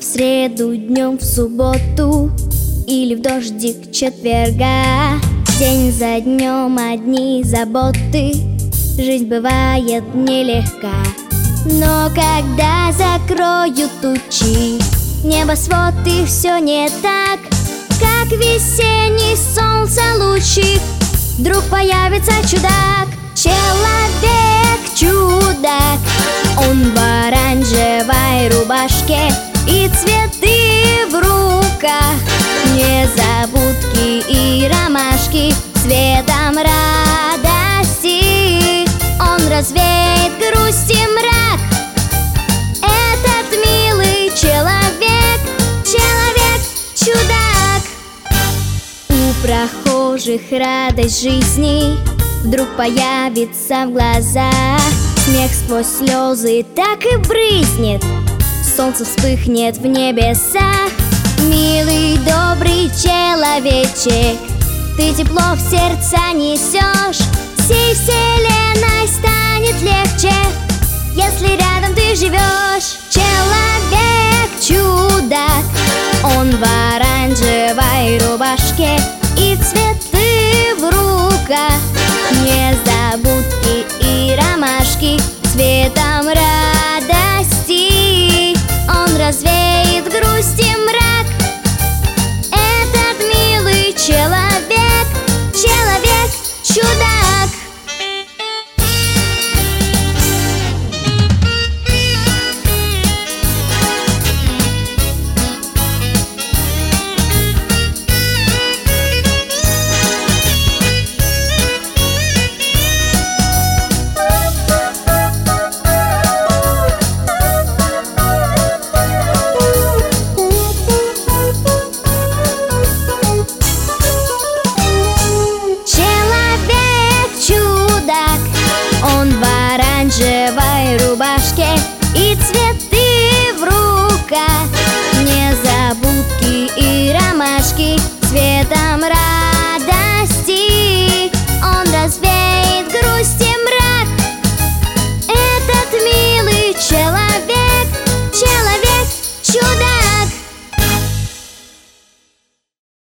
в среду, днем в субботу или в дождик четверга. День за днем одни заботы, жизнь бывает нелегка. Но когда закроют тучи небосвод, и все не так, как весенний солнце лучик, вдруг появится чудак. Человек-чудак, он в оранжевой рубашке и цветы в руках, незабудки и ромашки цветом радости. Он развеет грусть и мрак, этот милый человек, человек-чудак. У прохожих радость жизни вдруг появится в глазах, смех сквозь слезы так и брызнет, солнце вспыхнет в небесах. Милый, добрый человечек, ты тепло в сердца несешь, всей вселенной станет легче, если рядом ты живешь. Человек-чудак, он в оранжевой рубашке и цветы в руках, незабудки и ромашки цветом радости. Он развеет грусть и мрак, этот милый человек, человек-чудак. Он в оранжевой рубашке и цветы